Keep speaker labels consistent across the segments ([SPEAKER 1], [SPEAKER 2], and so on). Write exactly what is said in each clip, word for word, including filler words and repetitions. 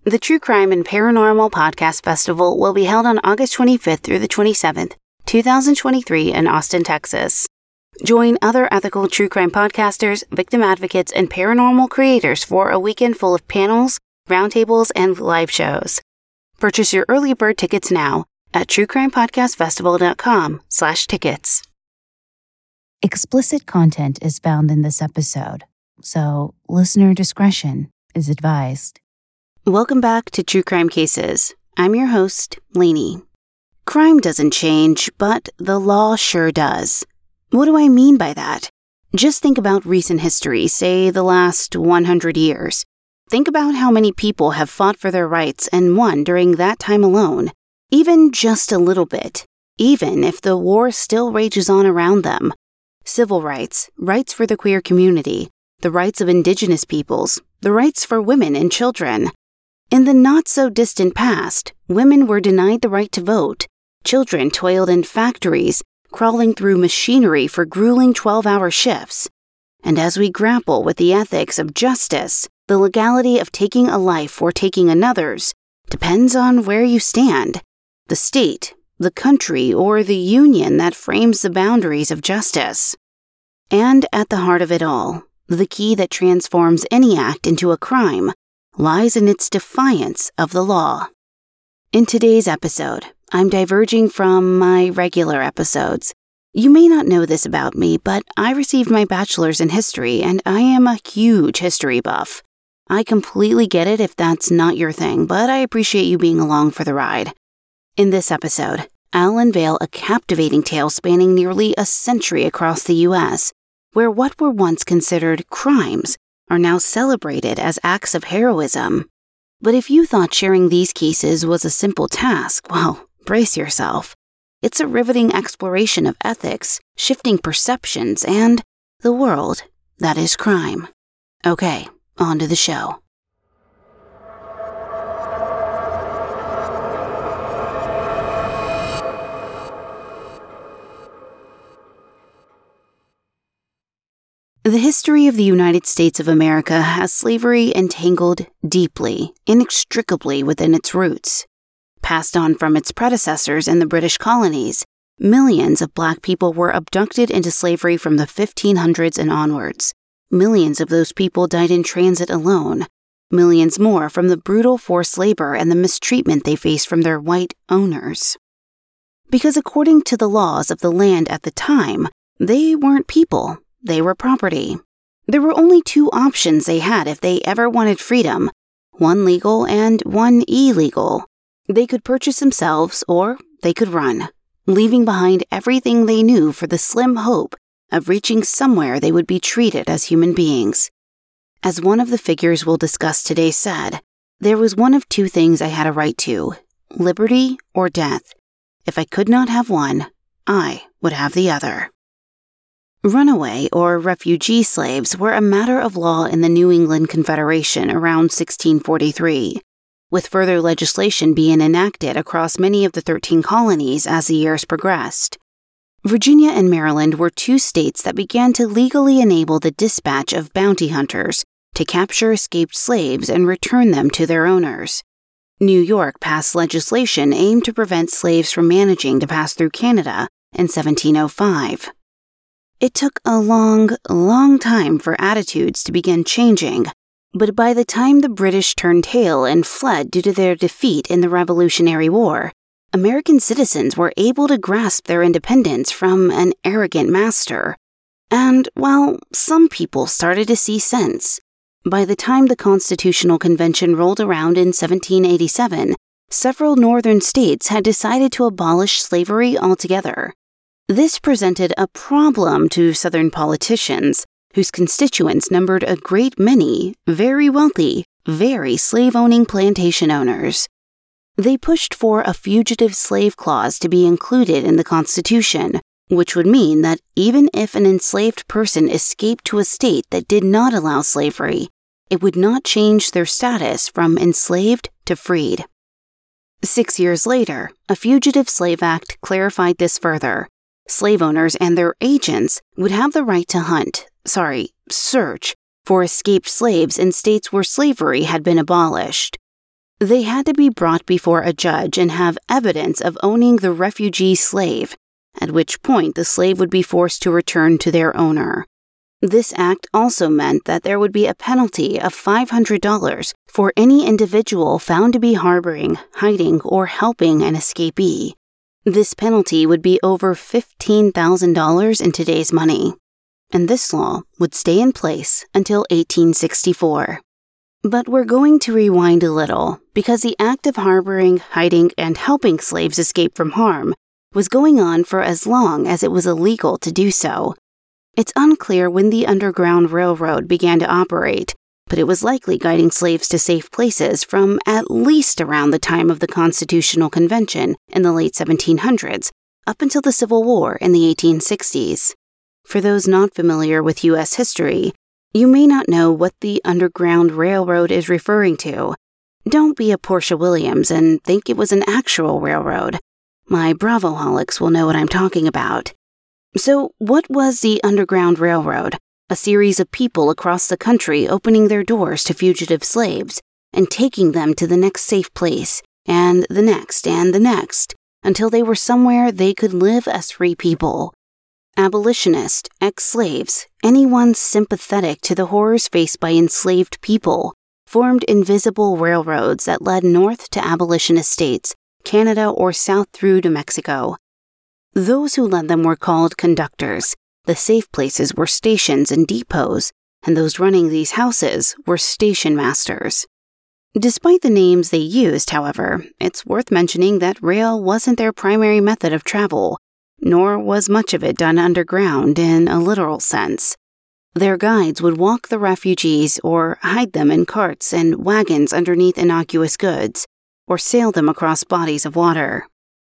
[SPEAKER 1] The True Crime and Paranormal Podcast Festival will be held on August twenty-fifth through the twenty-seventh, twenty twenty-three in Austin, Texas. Join other ethical true crime podcasters, victim advocates, and paranormal creators for a weekend full of panels, roundtables, and live shows. Purchase your early bird tickets now at truecrimepodcastfestival.com slash tickets.
[SPEAKER 2] Explicit content is found in this episode, so listener discretion is advised.
[SPEAKER 1] Welcome back to True Crime Cases. I'm your host, Lainey. Crime doesn't change, but the law sure does. What do I mean by that? Just think about recent history, say the last one hundred years. Think about how many people have fought for their rights and won during that time alone, even just a little bit, even if the war still rages on around them. Civil rights, rights for the queer community, the rights of indigenous peoples, the rights for women and children. In the not-so-distant past, women were denied the right to vote. Children toiled in factories, crawling through machinery for grueling twelve-hour shifts. And as we grapple with the ethics of justice, the legality of taking a life or taking another's depends on where you stand, the state, the country, or the union that frames the boundaries of justice. And at the heart of it all, the key that transforms any act into a crime lies in its defiance of the law. In today's episode, I'm diverging from my regular episodes. You may not know this about me, but I received my bachelor's in history, and I am a huge history buff. I completely get it if that's not your thing, but I appreciate you being along for the ride. In this episode, I'll unveil a captivating tale spanning nearly a century across the U S, where what were once considered crimes are now celebrated as acts of heroism. But if you thought sharing these cases was a simple task, well, brace yourself. It's a riveting exploration of ethics, shifting perceptions, and the world that is crime. Okay, on to the show. The history of the United States of America has slavery entangled deeply, inextricably within its roots. Passed on from its predecessors in the British colonies, millions of black people were abducted into slavery from the fifteen hundreds and onwards. Millions of those people died in transit alone. Millions more from the brutal forced labor and the mistreatment they faced from their white owners. Because according to the laws of the land at the time, they weren't people. They were property. There were only two options they had if they ever wanted freedom, one legal and one illegal. They could purchase themselves or they could run, leaving behind everything they knew for the slim hope of reaching somewhere they would be treated as human beings. As one of the figures we'll discuss today said, there was one of two things I had a right to, liberty or death. If I could not have one, I would have the other. Runaway or refugee slaves were a matter of law in the New England Confederation around sixteen forty-three, with further legislation being enacted across many of the thirteen colonies as the years progressed. Virginia and Maryland were two states that began to legally enable the dispatch of bounty hunters to capture escaped slaves and return them to their owners. New York passed legislation aimed to prevent slaves from managing to pass through Canada in seventeen oh five. It took a long, long time for attitudes to begin changing, but by the time the British turned tail and fled due to their defeat in the Revolutionary War, American citizens were able to grasp their independence from an arrogant master. And, well, some people started to see sense. By the time the Constitutional Convention rolled around in seventeen eighty-seven, several northern states had decided to abolish slavery altogether. This presented a problem to Southern politicians, whose constituents numbered a great many very wealthy, very slave-owning plantation owners. They pushed for a fugitive slave clause to be included in the Constitution, which would mean that even if an enslaved person escaped to a state that did not allow slavery, it would not change their status from enslaved to freed. Six years later, a Fugitive Slave Act clarified this further. Slave owners and their agents would have the right to hunt, sorry, search, for escaped slaves in states where slavery had been abolished. They had to be brought before a judge and have evidence of owning the refugee slave, at which point the slave would be forced to return to their owner. This act also meant that there would be a penalty of five hundred dollars for any individual found to be harboring, hiding, or helping an escapee. This penalty would be over fifteen thousand dollars in today's money, and this law would stay in place until eighteen sixty-four. But we're going to rewind a little, because the act of harboring, hiding, and helping slaves escape from harm was going on for as long as it was illegal to do so. It's unclear when the Underground Railroad began to operate, but it was likely guiding slaves to safe places from at least around the time of the Constitutional Convention in the late seventeen hundreds, up until the Civil War in the eighteen sixties. For those not familiar with U S history, you may not know what the Underground Railroad is referring to. Don't be a Portia Williams and think it was an actual railroad. My Bravoholics will know what I'm talking about. So, what was the Underground Railroad? A series of people across the country opening their doors to fugitive slaves and taking them to the next safe place, and the next, and the next, until they were somewhere they could live as free people. Abolitionists, ex-slaves, anyone sympathetic to the horrors faced by enslaved people, formed invisible railroads that led north to abolitionist states, Canada, or south through to Mexico. Those who led them were called conductors. The safe places were stations and depots, and those running these houses were station masters. Despite the names they used, however, it's worth mentioning that rail wasn't their primary method of travel, nor was much of it done underground in a literal sense. Their guides would walk the refugees or hide them in carts and wagons underneath innocuous goods, or sail them across bodies of water.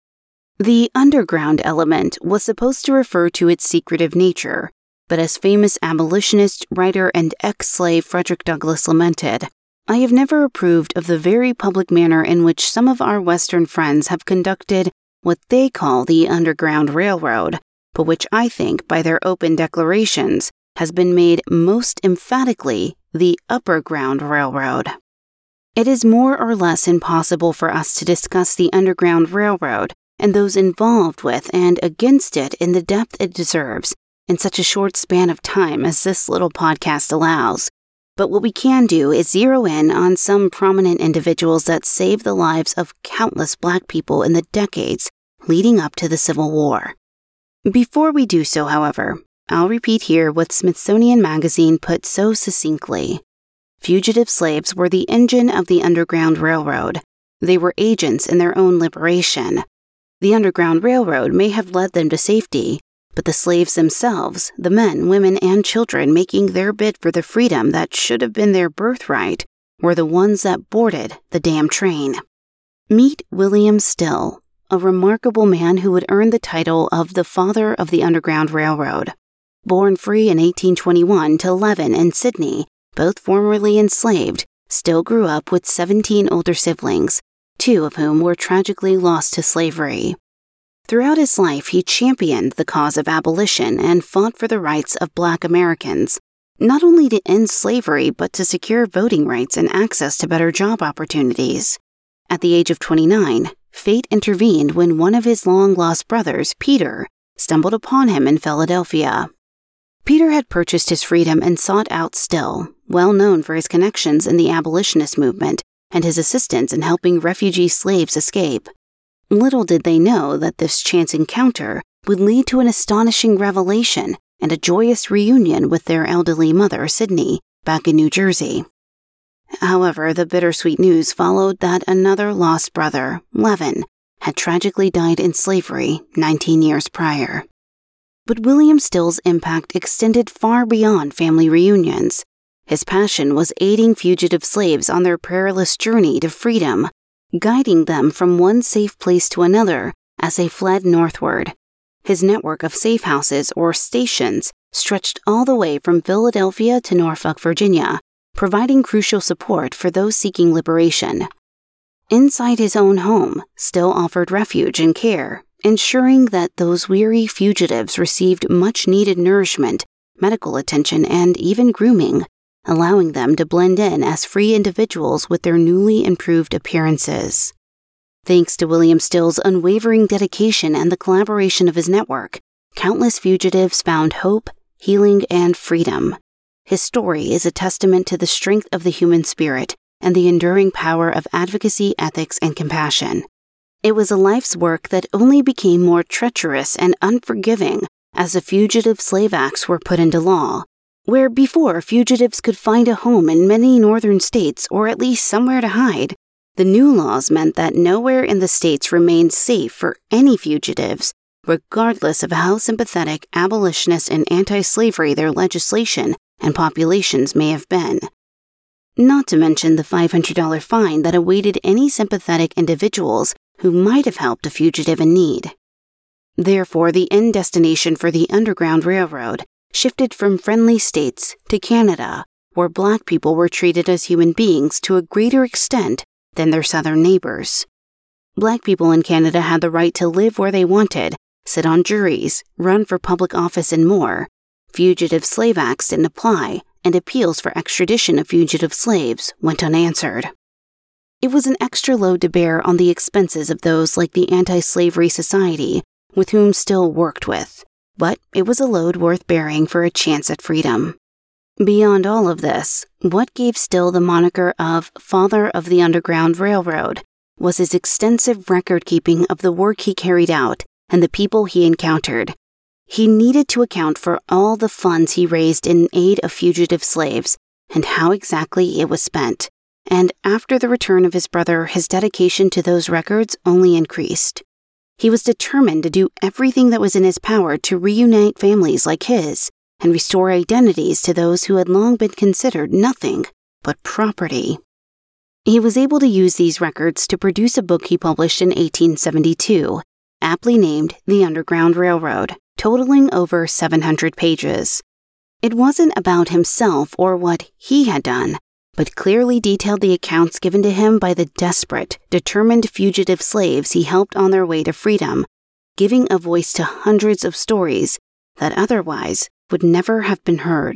[SPEAKER 1] The underground element was supposed to refer to its secretive nature, but as famous abolitionist, writer, and ex-slave Frederick Douglass lamented, "I have never approved of the very public manner in which some of our Western friends have conducted what they call the Underground Railroad, but which I think, by their open declarations, has been made most emphatically the Upper Ground Railroad." It is more or less impossible for us to discuss the Underground Railroad and those involved with and against it in the depth it deserves in such a short span of time as this little podcast allows. But what we can do is zero in on some prominent individuals that saved the lives of countless Black people in the decades leading up to the Civil War. Before we do so, however, I'll repeat here what Smithsonian Magazine put so succinctly. Fugitive slaves were the engine of the Underground Railroad. They were agents in their own liberation. The Underground Railroad may have led them to safety, but the slaves themselves, the men, women, and children making their bid for the freedom that should have been their birthright, were the ones that boarded the damn train. Meet William Still, a remarkable man who would earn the title of the father of the Underground Railroad. Born free in eighteen twenty-one to Levin and Sidney, both formerly enslaved, Still grew up with seventeen older siblings, two of whom were tragically lost to slavery. Throughout his life, he championed the cause of abolition and fought for the rights of Black Americans, not only to end slavery but to secure voting rights and access to better job opportunities. At the age of twenty-nine, fate intervened when one of his long-lost brothers, Peter, stumbled upon him in Philadelphia. Peter had purchased his freedom and sought out Still, well known for his connections in the abolitionist movement and his assistance in helping refugee slaves escape. Little did they know that this chance encounter would lead to an astonishing revelation and a joyous reunion with their elderly mother, Sidney, back in New Jersey. However, the bittersweet news followed that another lost brother, Levin, had tragically died in slavery nineteen years prior. But William Still's impact extended far beyond family reunions. His passion was aiding fugitive slaves on their perilous journey to freedom, guiding them from one safe place to another as they fled northward. His network of safe houses or stations stretched all the way from Philadelphia to Norfolk, Virginia, providing crucial support for those seeking liberation. Inside his own home, Still offered refuge and care, ensuring that those weary fugitives received much-needed nourishment, medical attention, and even grooming. allowing them to blend in as free individuals with their newly improved appearances. Thanks to William Still's unwavering dedication and the collaboration of his network, countless fugitives found hope, healing, and freedom. His story is a testament to the strength of the human spirit and the enduring power of advocacy, ethics, and compassion. It was a life's work that only became more treacherous and unforgiving as the Fugitive Slave Acts were put into law, where before fugitives could find a home in many northern states or at least somewhere to hide. The new laws meant that nowhere in the states remained safe for any fugitives, regardless of how sympathetic abolitionist and anti-slavery their legislation and populations may have been. Not to mention the five hundred dollars fine that awaited any sympathetic individuals who might have helped a fugitive in need. Therefore, the end destination for the Underground Railroad shifted from friendly states to Canada, where Black people were treated as human beings to a greater extent than their southern neighbors. Black people in Canada had the right to live where they wanted, sit on juries, run for public office, and more. Fugitive Slave Acts didn't apply, and appeals for extradition of fugitive slaves went unanswered. It was an extra load to bear on the expenses of those like the Anti-Slavery Society, with whom Still worked with, but it was a load worth bearing for a chance at freedom. Beyond all of this, what gave Still the moniker of Father of the Underground Railroad was his extensive record-keeping of the work he carried out and the people he encountered. He needed to account for all the funds he raised in aid of fugitive slaves and how exactly it was spent. And after the return of his brother, his dedication to those records only increased. He was determined to do everything that was in his power to reunite families like his and restore identities to those who had long been considered nothing but property. He was able to use these records to produce a book he published in eighteen seventy-two, aptly named The Underground Railroad, totaling over seven hundred pages. It wasn't about himself or what he had done, but clearly detailed the accounts given to him by the desperate, determined fugitive slaves he helped on their way to freedom, giving a voice to hundreds of stories that otherwise would never have been heard.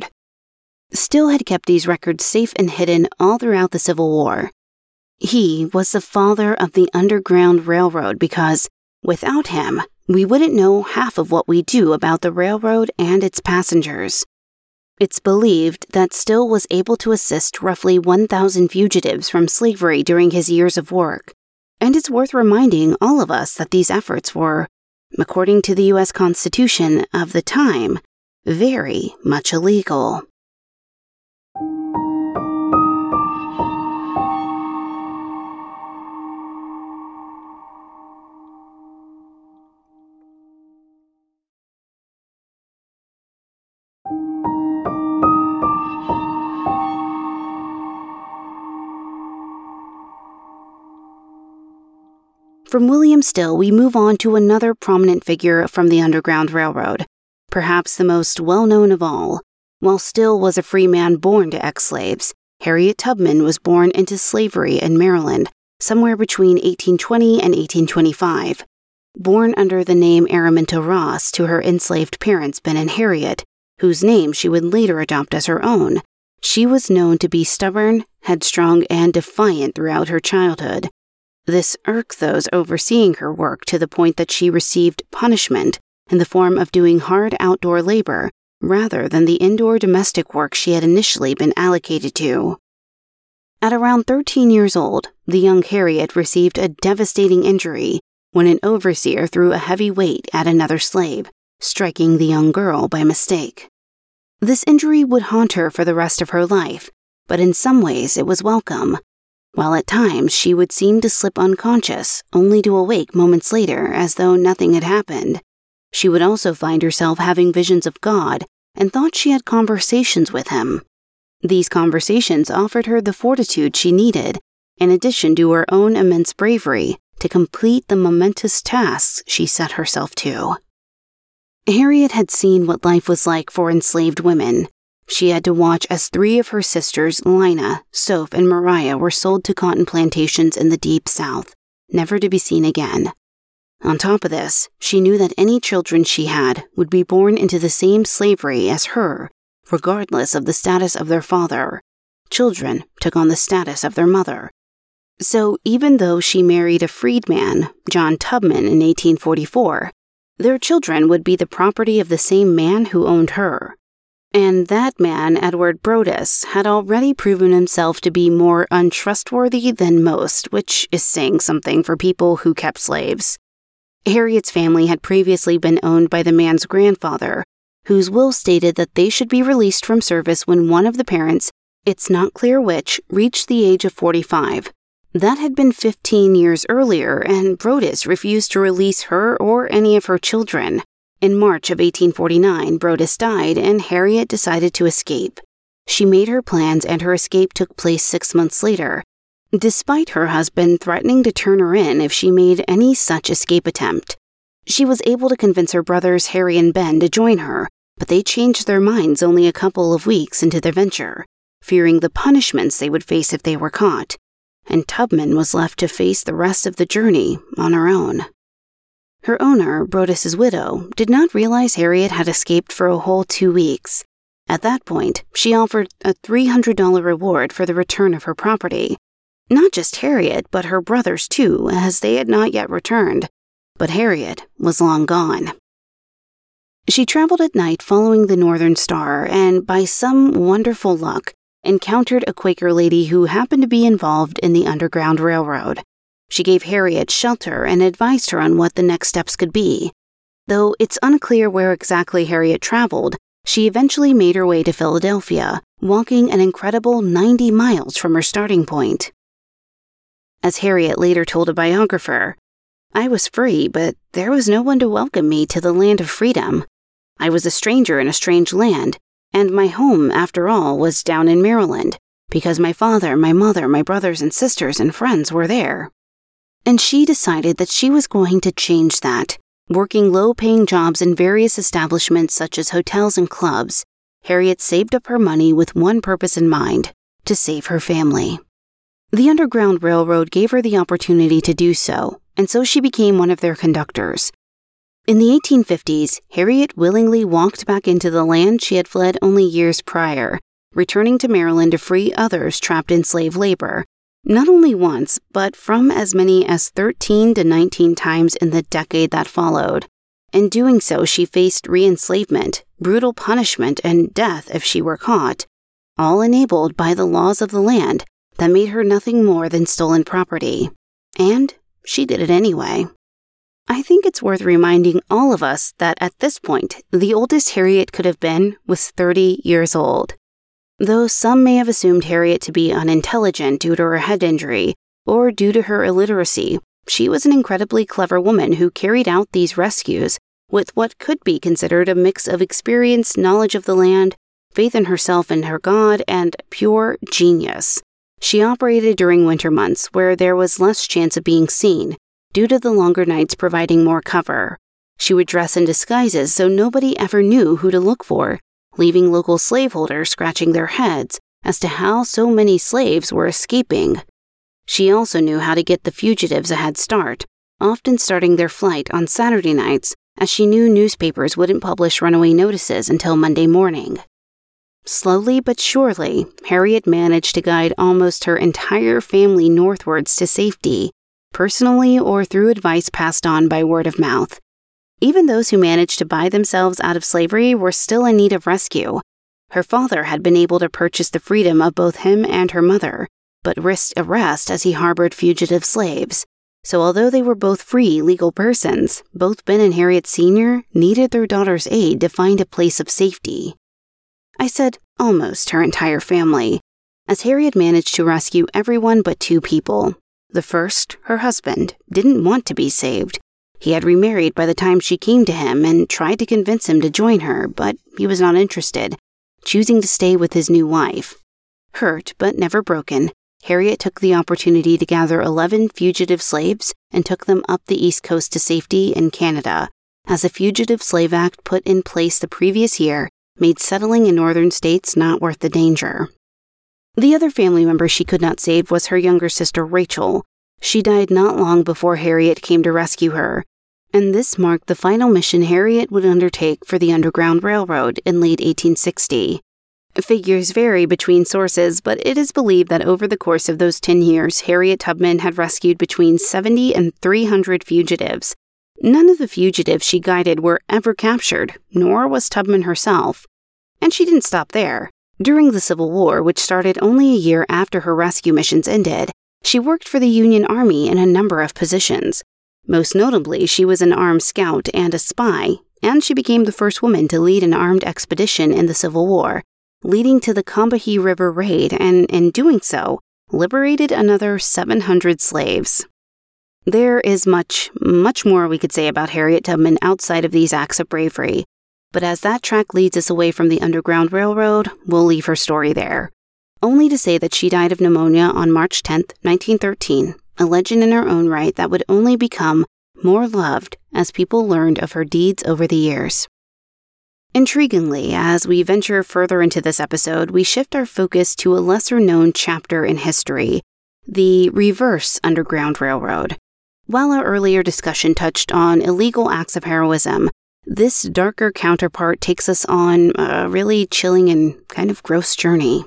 [SPEAKER 1] Still had kept these records safe and hidden all throughout the Civil War. He was the father of the Underground Railroad because, without him, we wouldn't know half of what we do about the railroad and its passengers. It's believed that Still was able to assist roughly one thousand fugitives from slavery during his years of work, and it's worth reminding all of us that these efforts were, according to the U S Constitution of the time, very much illegal. From William Still, we move on to another prominent figure from the Underground Railroad, perhaps the most well-known of all. While Still was a free man born to ex-slaves, Harriet Tubman was born into slavery in Maryland, somewhere between eighteen twenty and eighteen twenty-five. Born under the name Araminta Ross to her enslaved parents Ben and Harriet, whose name she would later adopt as her own, she was known to be stubborn, headstrong, and defiant throughout her childhood. This irked those overseeing her work to the point that she received punishment in the form of doing hard outdoor labor rather than the indoor domestic work she had initially been allocated to. At around thirteen years old, the young Harriet received a devastating injury when an overseer threw a heavy weight at another slave, striking the young girl by mistake. This injury would haunt her for the rest of her life, but in some ways it was welcome. While at times she would seem to slip unconscious, only to awake moments later as though nothing had happened. She would also find herself having visions of God and thought she had conversations with him. These conversations offered her the fortitude she needed, in addition to her own immense bravery, to complete the momentous tasks she set herself to. Harriet had seen what life was like for enslaved women. She had to watch as three of her sisters, Lina, Soph, and Mariah, were sold to cotton plantations in the Deep South, never to be seen again. On top of this, she knew that any children she had would be born into the same slavery as her, regardless of the status of their father. Children took on the status of their mother. So even though she married a freedman, John Tubman, in eighteen forty-four, their children would be the property of the same man who owned her. And that man, Edward Brodess, had already proven himself to be more untrustworthy than most, which is saying something for people who kept slaves. Harriet's family had previously been owned by the man's grandfather, whose will stated that they should be released from service when one of the parents, it's not clear which, reached the age of forty-five. That had been fifteen years earlier, and Brodess refused to release her or any of her children. In March of eighteen forty-nine, Brodess died, and Harriet decided to escape. She made her plans, and her escape took place six months later, despite her husband threatening to turn her in if she made any such escape attempt. She was able to convince her brothers Harry and Ben to join her, but they changed their minds only a couple of weeks into their venture, fearing the punishments they would face if they were caught, and Tubman was left to face the rest of the journey on her own. Her owner, Brodess's widow, did not realize Harriet had escaped for a whole two weeks. At that point, she offered a three hundred dollars reward for the return of her property. Not just Harriet, but her brothers too, as they had not yet returned. But Harriet was long gone. She traveled at night following the Northern Star, and by some wonderful luck, encountered a Quaker lady who happened to be involved in the Underground Railroad. She gave Harriet shelter and advised her on what the next steps could be. Though it's unclear where exactly Harriet traveled, she eventually made her way to Philadelphia, walking an incredible ninety miles from her starting point. As Harriet later told a biographer, "I was free, but there was no one to welcome me to the land of freedom. I was a stranger in a strange land, and my home, after all, was down in Maryland, because my father, my mother, my brothers and sisters and friends were there." And she decided that she was going to change that. Working low-paying jobs in various establishments such as hotels and clubs, Harriet saved up her money with one purpose in mind: to save her family. The Underground Railroad gave her the opportunity to do so, and so she became one of their conductors. In the eighteen fifties, Harriet willingly walked back into the land she had fled only years prior, returning to Maryland to free others trapped in slave labor. Not only once, but from as many as thirteen to nineteen times in the decade that followed. In doing so, she faced re-enslavement, brutal punishment, and death if she were caught, all enabled by the laws of the land that made her nothing more than stolen property. And she did it anyway. I think it's worth reminding all of us that at this point, the oldest Harriet could have been was thirty years old. Though some may have assumed Harriet to be unintelligent due to her head injury or due to her illiteracy, she was an incredibly clever woman who carried out these rescues with what could be considered a mix of experience, knowledge of the land, faith in herself and her God, and pure genius. She operated during winter months where there was less chance of being seen, due to the longer nights providing more cover. She would dress in disguises so nobody ever knew who to look for, leaving local slaveholders scratching their heads as to how so many slaves were escaping. She also knew how to get the fugitives a head start, often starting their flight on Saturday nights, as she knew newspapers wouldn't publish runaway notices until Monday morning. Slowly but surely, Harriet managed to guide almost her entire family northwards to safety, personally or through advice passed on by word of mouth. Even those who managed to buy themselves out of slavery were still in need of rescue. Her father had been able to purchase the freedom of both him and her mother, but risked arrest as he harbored fugitive slaves. So although they were both free, legal persons, both Ben and Harriet Senior needed their daughter's aid to find a place of safety. I said almost her entire family, as Harriet managed to rescue everyone but two people. The first, her husband, didn't want to be saved. He had remarried by the time she came to him and tried to convince him to join her, but he was not interested, choosing to stay with his new wife. Hurt but never broken, Harriet took the opportunity to gather eleven fugitive slaves and took them up the East Coast to safety in Canada, as the Fugitive Slave Act put in place the previous year made settling in northern states not worth the danger. The other family member she could not save was her younger sister Rachel. She died not long before Harriet came to rescue her, and this marked the final mission Harriet would undertake for the Underground Railroad in late eighteen sixty. Figures vary between sources, but it is believed that over the course of those ten years, Harriet Tubman had rescued between seventy and three hundred fugitives. None of the fugitives she guided were ever captured, nor was Tubman herself. And she didn't stop there. During the Civil War, which started only a year after her rescue missions ended, she worked for the Union Army in a number of positions. Most notably, she was an armed scout and a spy, and she became the first woman to lead an armed expedition in the Civil War, leading to the Combahee River Raid, and in doing so, liberated another seven hundred slaves. There is much, much more we could say about Harriet Tubman outside of these acts of bravery, but as that track leads us away from the Underground Railroad, we'll leave her story there. Only to say that she died of pneumonia on March tenth, nineteen thirteen, a legend in her own right that would only become more loved as people learned of her deeds over the years. Intriguingly, as we venture further into this episode, we shift our focus to a lesser-known chapter in history, the Reverse Underground Railroad. While our earlier discussion touched on illegal acts of heroism, this darker counterpart takes us on a really chilling and kind of gross journey.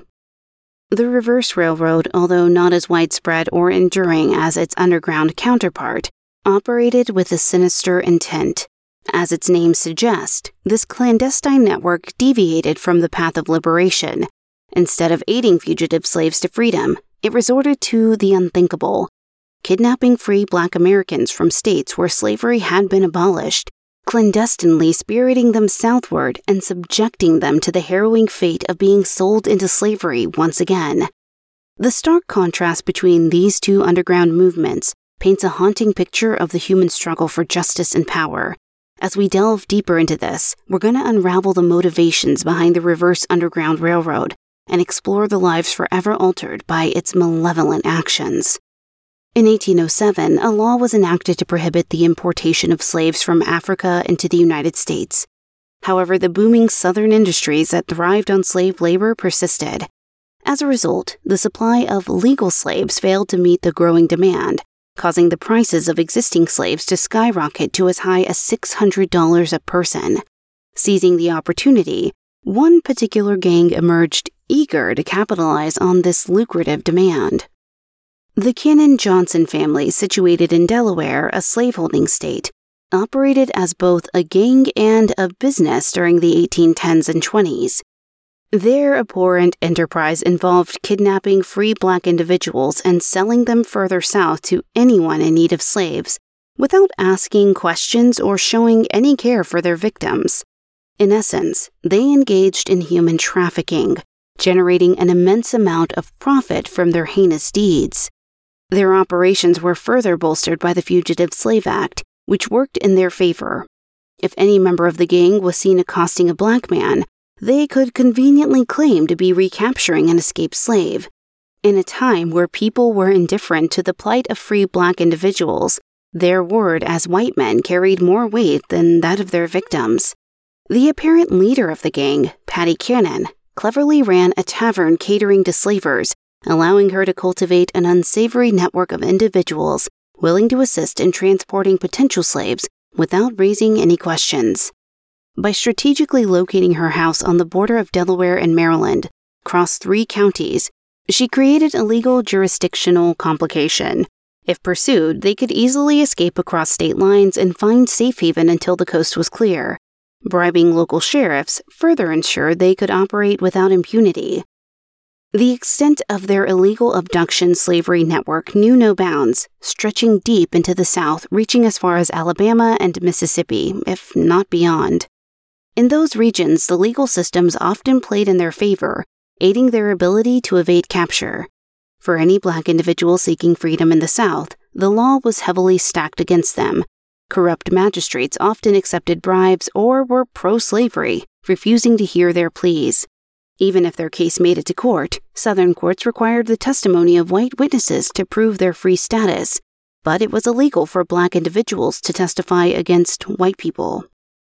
[SPEAKER 1] The Reverse Railroad, although not as widespread or enduring as its underground counterpart, operated with a sinister intent. As its name suggests, this clandestine network deviated from the path of liberation. Instead of aiding fugitive slaves to freedom, it resorted to the unthinkable, kidnapping free Black Americans from states where slavery had been abolished, clandestinely spiriting them southward and subjecting them to the harrowing fate of being sold into slavery once again. The stark contrast between these two underground movements paints a haunting picture of the human struggle for justice and power. As we delve deeper into this, we're going to unravel the motivations behind the Reverse Underground Railroad and explore the lives forever altered by its malevolent actions. In eighteen oh seven, a law was enacted to prohibit the importation of slaves from Africa into the United States. However, the booming southern industries that thrived on slave labor persisted. As a result, the supply of legal slaves failed to meet the growing demand, causing the prices of existing slaves to skyrocket to as high as six hundred dollars a person. Seizing the opportunity, one particular gang emerged eager to capitalize on this lucrative demand. The Cannon Johnson family, situated in Delaware, a slaveholding state, operated as both a gang and a business during the eighteen tens and twenties. Their abhorrent enterprise involved kidnapping free Black individuals and selling them further south to anyone in need of slaves, without asking questions or showing any care for their victims. In essence, they engaged in human trafficking, generating an immense amount of profit from their heinous deeds. Their operations were further bolstered by the Fugitive Slave Act, which worked in their favor. If any member of the gang was seen accosting a Black man, they could conveniently claim to be recapturing an escaped slave. In a time where people were indifferent to the plight of free Black individuals, their word as white men carried more weight than that of their victims. The apparent leader of the gang, Patty Cannon, cleverly ran a tavern catering to slavers, allowing her to cultivate an unsavory network of individuals willing to assist in transporting potential slaves without raising any questions. By strategically locating her house on the border of Delaware and Maryland, across three counties, she created a legal jurisdictional complication. If pursued, they could easily escape across state lines and find safe haven until the coast was clear. Bribing local sheriffs further ensured they could operate without impunity. The extent of their illegal abduction slavery network knew no bounds, stretching deep into the South, reaching as far as Alabama and Mississippi, if not beyond. In those regions, the legal systems often played in their favor, aiding their ability to evade capture. For any Black individual seeking freedom in the South, the law was heavily stacked against them. Corrupt magistrates often accepted bribes or were pro-slavery, refusing to hear their pleas. Even if their case made it to court, Southern courts required the testimony of white witnesses to prove their free status, but it was illegal for Black individuals to testify against white people.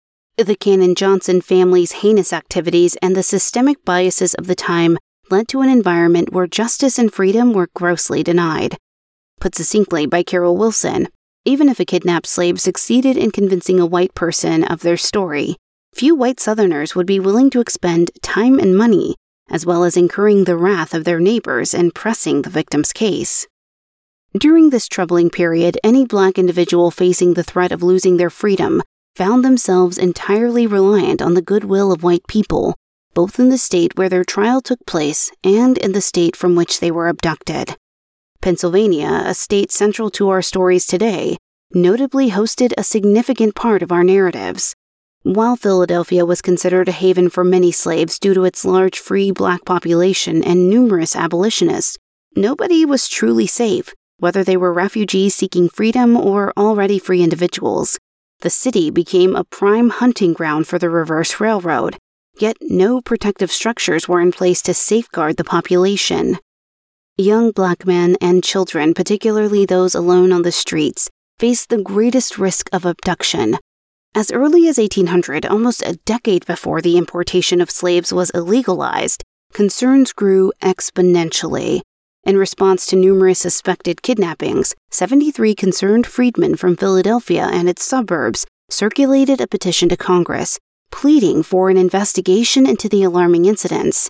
[SPEAKER 1] The Cannon Johnson family's heinous activities and the systemic biases of the time led to an environment where justice and freedom were grossly denied. Put succinctly by Carol Wilson, even if a kidnapped slave succeeded in convincing a white person of their story, few white Southerners would be willing to expend time and money as well as incurring the wrath of their neighbors and pressing the victim's case. During this troubling period, any Black individual facing the threat of losing their freedom found themselves entirely reliant on the goodwill of white people, both in the state where their trial took place and in the state from which they were abducted. Pennsylvania, a state central to our stories today, notably hosted a significant part of our narratives. While Philadelphia was considered a haven for many slaves due to its large free Black population and numerous abolitionists, nobody was truly safe, whether they were refugees seeking freedom or already free individuals. The city became a prime hunting ground for the reverse railroad, yet no protective structures were in place to safeguard the population. Young Black men and children, particularly those alone on the streets, faced the greatest risk of abduction. As early as eighteen hundred, almost a decade before the importation of slaves was illegalized, concerns grew exponentially. In response to numerous suspected kidnappings, seventy-three concerned freedmen from Philadelphia and its suburbs circulated a petition to Congress, pleading for an investigation into the alarming incidents.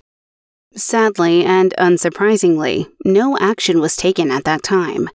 [SPEAKER 1] Sadly and unsurprisingly, no action was taken at that time.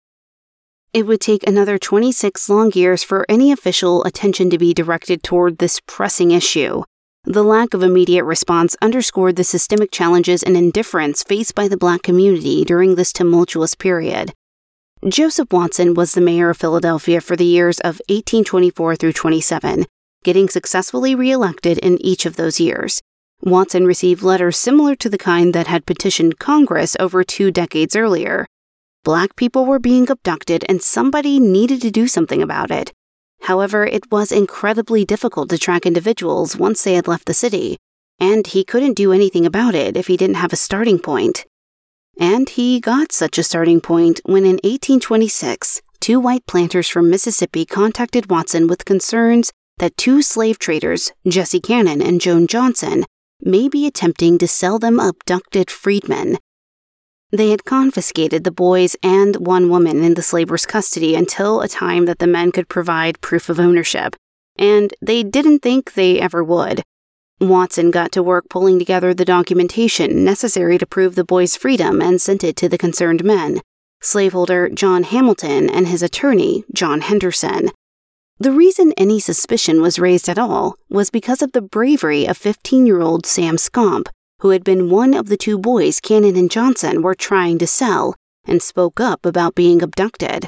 [SPEAKER 1] It would take another twenty-six long years for any official attention to be directed toward this pressing issue. The lack of immediate response underscored the systemic challenges and indifference faced by the Black community during this tumultuous period. Joseph Watson was the mayor of Philadelphia for the years of eighteen twenty-four through twenty-seven, getting successfully reelected in each of those years. Watson received letters similar to the kind that had petitioned Congress over two decades earlier. Black people were being abducted and somebody needed to do something about it. However, it was incredibly difficult to track individuals once they had left the city, and he couldn't do anything about it if he didn't have a starting point. And he got such a starting point when in eighteen twenty-six, two white planters from Mississippi contacted Watson with concerns that two slave traders, Jesse Cannon and Joan Johnson, may be attempting to sell them abducted freedmen. They had confiscated the boys and one woman in the slavers' custody until a time that the men could provide proof of ownership, and they didn't think they ever would. Watson got to work pulling together the documentation necessary to prove the boys' freedom and sent it to the concerned men, slaveholder John Hamilton and his attorney, John Henderson. The reason any suspicion was raised at all was because of the bravery of fifteen-year-old Sam Scomp, who had been one of the two boys Cannon and Johnson were trying to sell, and spoke up about being abducted.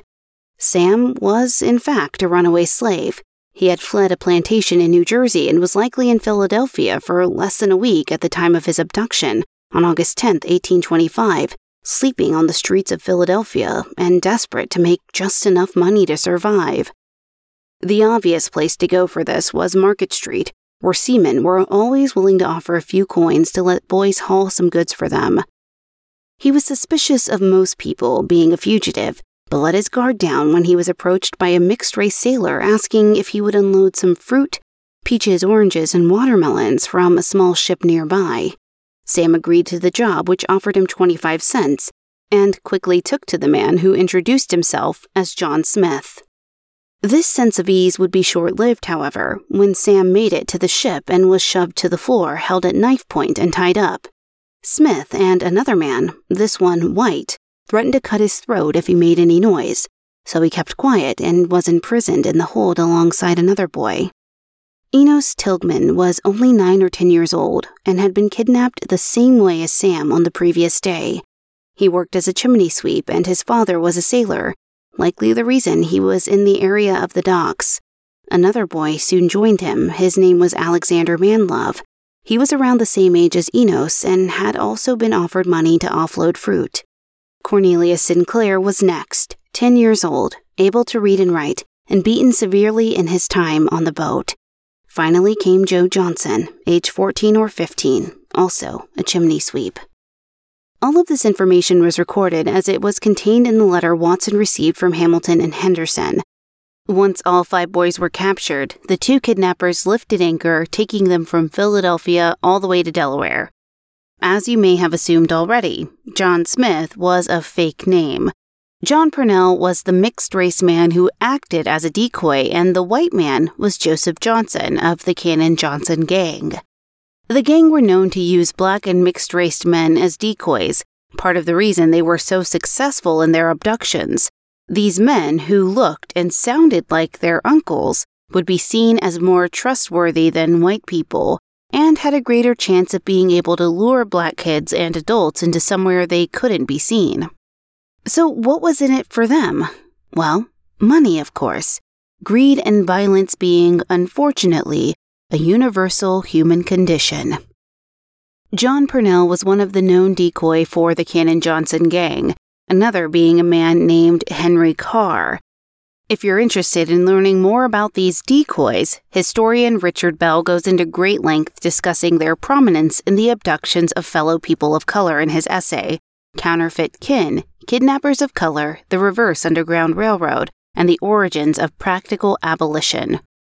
[SPEAKER 1] Sam was, in fact, a runaway slave. He had fled a plantation in New Jersey and was likely in Philadelphia for less than a week at the time of his abduction, on August tenth, eighteen twenty-five, sleeping on the streets of Philadelphia and desperate to make just enough money to survive. The obvious place to go for this was Market Street, where seamen were always willing to offer a few coins to let boys haul some goods for them. He was suspicious of most people being a fugitive, but let his guard down when he was approached by a mixed-race sailor asking if he would unload some fruit, peaches, oranges, and watermelons from a small ship nearby. Sam agreed to the job, which offered him twenty-five cents, and quickly took to the man who introduced himself as John Smith. This sense of ease would be short-lived, however, when Sam made it to the ship and was shoved to the floor, held at knife point and tied up. Smith and another man, this one white, threatened to cut his throat if he made any noise, so he kept quiet and was imprisoned in the hold alongside another boy. Enos Tilghman was only nine or ten years old and had been kidnapped the same way as Sam on the previous day. He worked as a chimney sweep and his father was a sailor, likely the reason he was in the area of the docks. Another boy soon joined him. His name was Alexander Manlove. He was around the same age as Enos and had also been offered money to offload fruit. Cornelius Sinclair was next, ten years old, able to read and write, and beaten severely in his time on the boat. Finally came Joe Johnson, age fourteen or fifteen, also a chimney sweep. All of this information was recorded as it was contained in the letter Watson received from Hamilton and Henderson. Once all five boys were captured, the two kidnappers lifted anchor, taking them from Philadelphia all the way to Delaware. As you may have assumed already, John Smith was a fake name. John Purnell was the mixed-race man who acted as a decoy, and the white man was Joseph Johnson of the Cannon Johnson gang. The gang were known to use black and mixed-raced men as decoys, part of the reason they were so successful in their abductions. These men, who looked and sounded like their uncles, would be seen as more trustworthy than white people, and had a greater chance of being able to lure black kids and adults into somewhere they couldn't be seen. So what was in it for them? Well, money, of course. Greed and violence being, unfortunately, a universal human condition. John Purnell was one of the known decoy for the Cannon Johnson gang, another being a man named Henry Carr. If you're interested in learning more about these decoys, historian Richard Bell goes into great length discussing their prominence in the abductions of fellow people of color in his essay, Counterfeit Kin, Kidnappers of Color, the Reverse Underground Railroad, and the Origins of Practical Abolition.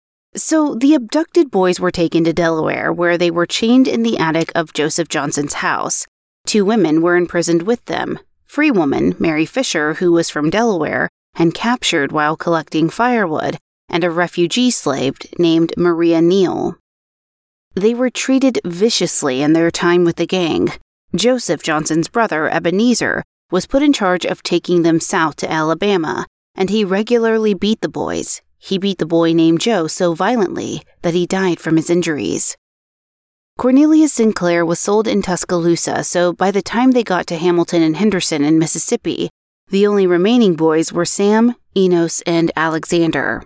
[SPEAKER 1] So the abducted boys were taken to Delaware, where they were chained in the attic of Joseph Johnson's house. Two women were imprisoned with them. Free woman, Mary Fisher, who was from Delaware, and captured while collecting firewood, and a refugee slave named Maria Neal. They were treated viciously in their time with the gang. Joseph Johnson's brother, Ebenezer, was put in charge of taking them south to Alabama, and he regularly beat the boys. He beat the boy named Joe so violently that he died from his injuries. Cornelius Sinclair was sold in Tuscaloosa, so by the time they got to Hamilton and Henderson in Mississippi, the only remaining boys were Sam, Enos, and Alexander.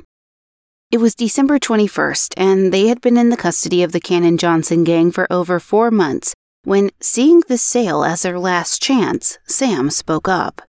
[SPEAKER 1] It was December twenty-first, and they had been in the custody of the Cannon Johnson gang for over four months, when, seeing this sale as their last chance, Sam spoke up.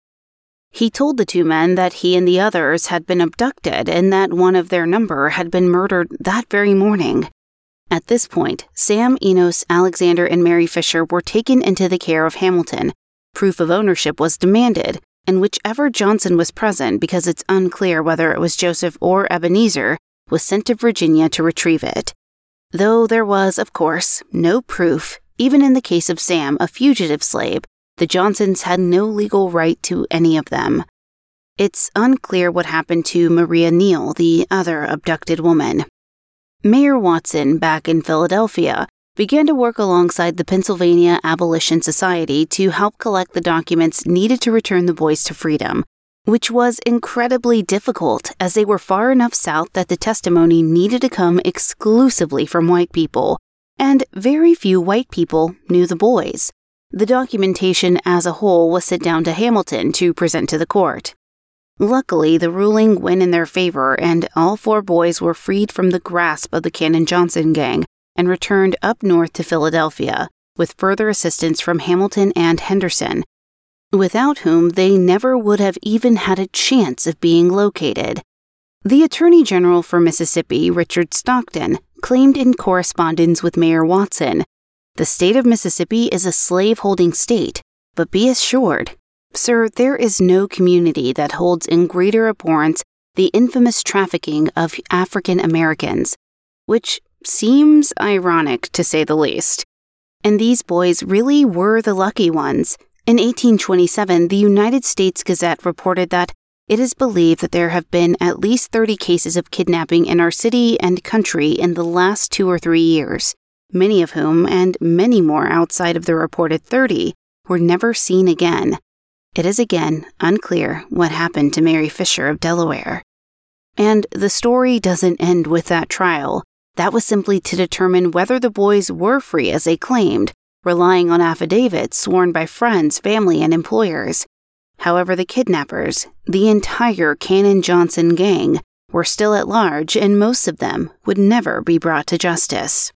[SPEAKER 1] He told the two men that he and the others had been abducted and that one of their number had been murdered that very morning. At this point, Sam, Enos, Alexander, and Mary Fisher were taken into the care of Hamilton. Proof of ownership was demanded, and whichever Johnson was present, because it's unclear whether it was Joseph or Ebenezer, was sent to Virginia to retrieve it. Though there was, of course, no proof, even in the case of Sam, a fugitive slave, the Johnsons had no legal right to any of them. It's unclear what happened to Maria Neal, the other abducted woman. Mayor Watson, back in Philadelphia, began to work alongside the Pennsylvania Abolition Society to help collect the documents needed to return the boys to freedom, which was incredibly difficult as they were far enough south that the testimony needed to come exclusively from white people, and very few white people knew the boys. The documentation as a whole was sent down to Hamilton to present to the court. Luckily, the ruling went in their favor, and all four boys were freed from the grasp of the Cannon Johnson gang and returned up north to Philadelphia, with further assistance from Hamilton and Henderson, without whom they never would have even had a chance of being located. The Attorney General for Mississippi, Richard Stockton, claimed in correspondence with Mayor Watson, "The state of Mississippi is a slave-holding state, but be assured, sir, there is no community that holds in greater abhorrence the infamous trafficking of African Americans," which seems ironic to say the least. And these boys really were the lucky ones. In eighteen twenty-seven, the United States Gazette reported that it is believed that there have been at least thirty cases of kidnapping in our city and country in the last two or three years. Many of whom, and many more outside of the reported thirty, were never seen again. It is again unclear what happened to Mary Fisher of Delaware. And the story doesn't end with that trial. That was simply to determine whether the boys were free as they claimed, relying on affidavits sworn by friends, family, and employers. However, the kidnappers, the entire Cannon Johnson gang, were still at large, and most of them would never be brought to justice.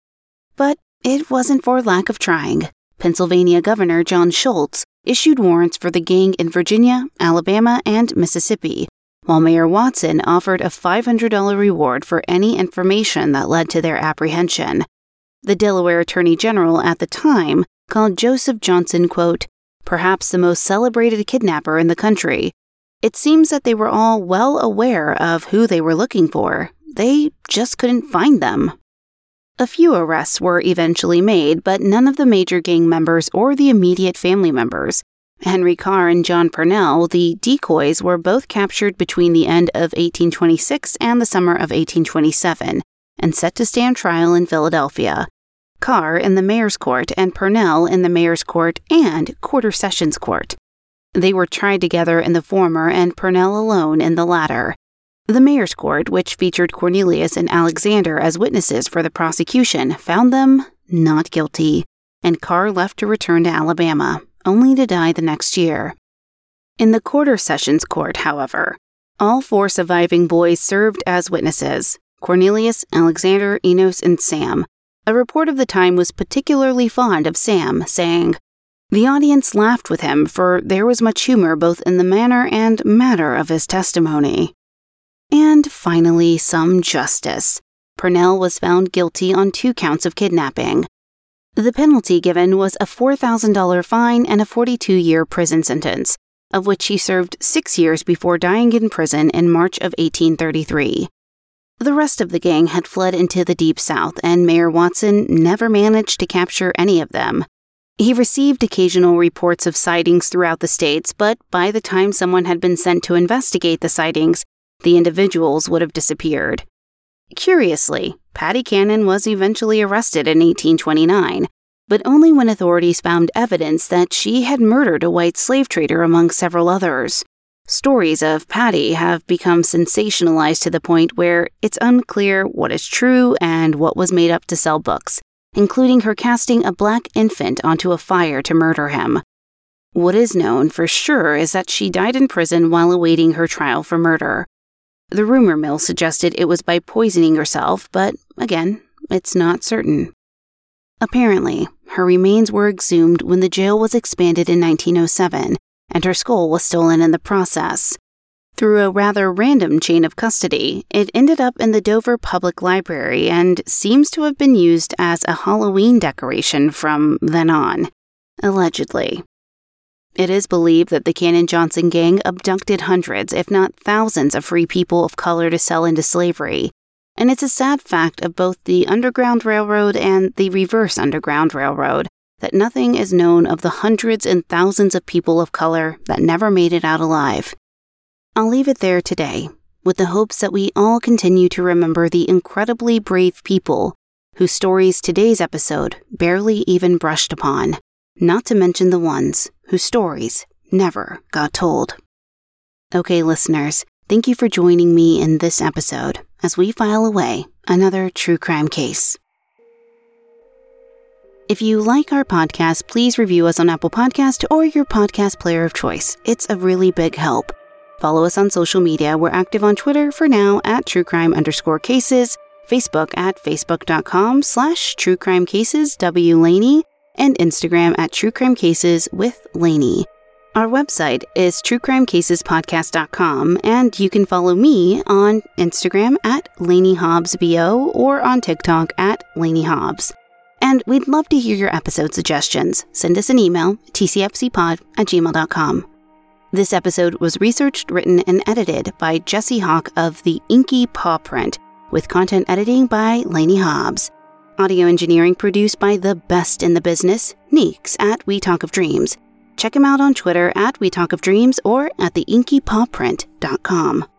[SPEAKER 1] But it wasn't for lack of trying. Pennsylvania Governor John Schultz issued warrants for the gang in Virginia, Alabama, and Mississippi, while Mayor Watson offered a five hundred dollars reward for any information that led to their apprehension. The Delaware Attorney General at the time called Joseph Johnson, quote, "perhaps the most celebrated kidnapper in the country." It seems that they were all well aware of who they were looking for. They just couldn't find them. A few arrests were eventually made, but none of the major gang members or the immediate family members. Henry Carr and John Purnell, the decoys, were both captured between the end of eighteen twenty-six and the summer of eighteen twenty-seven, and set to stand trial in Philadelphia. Carr in the Mayor's Court and Purnell in the Mayor's Court and Quarter Sessions Court. They were tried together in the former and Purnell alone in the latter. The Mayor's Court, which featured Cornelius and Alexander as witnesses for the prosecution, found them not guilty, and Carr left to return to Alabama, only to die the next year. In the Quarter Sessions Court, however, all four surviving boys served as witnesses: Cornelius, Alexander, Enos, and Sam. A report of the time was particularly fond of Sam, saying, "The audience laughed with him, for there was much humor both in the manner and matter of his testimony." And finally, some justice. Purnell was found guilty on two counts of kidnapping. The penalty given was a four thousand dollars fine and a forty-two year prison sentence, of which he served six years before dying in prison in March of eighteen thirty-three. The rest of the gang had fled into the Deep South, and Mayor Watson never managed to capture any of them. He received occasional reports of sightings throughout the states, but by the time someone had been sent to investigate the sightings, the individuals would have disappeared. Curiously, Patty Cannon was eventually arrested in eighteen twenty-nine, but only when authorities found evidence that she had murdered a white slave trader among several others. Stories of Patty have become sensationalized to the point where it's unclear what is true and what was made up to sell books, including her casting a black infant onto a fire to murder him. What is known for sure is that she died in prison while awaiting her trial for murder. The rumor mill suggested it was by poisoning herself, but again, it's not certain. Apparently, her remains were exhumed when the jail was expanded in nineteen oh seven, and her skull was stolen in the process. Through a rather random chain of custody, it ended up in the Dover Public Library and seems to have been used as a Halloween decoration from then on, allegedly. It is believed that the Cannon-Johnson gang abducted hundreds, if not thousands, of free people of color to sell into slavery, and it's a sad fact of both the Underground Railroad and the Reverse Underground Railroad that nothing is known of the hundreds and thousands of people of color that never made it out alive. I'll leave it there today, with the hopes that we all continue to remember the incredibly brave people whose stories today's episode barely even brushed upon, not to mention the ones whose stories never got told. Okay, listeners, thank you for joining me in this episode as we file away another true crime case. If you like our podcast, please review us on Apple Podcast or your podcast player of choice. It's a really big help. Follow us on social media. We're active on Twitter for now at truecrime underscore cases, Facebook at facebook.com slash truecrimecases W Laney, and Instagram at truecrimecases with Laney. Our website is true crime cases podcast dot com, and you can follow me on Instagram at Laney Hobbs B O or on TikTok at Laney Hobbs. And we'd love to hear your episode suggestions. Send us an email, t c f c pod at gmail dot com. This episode was researched, written, and edited by Jesse Hawk of the Inky Paw Print, with content editing by Laney Hobbs. Audio engineering produced by the best in the business, Neeks at We Talk of Dreams. Check him out on Twitter at We Talk of Dreams or at the inky paw print dot com.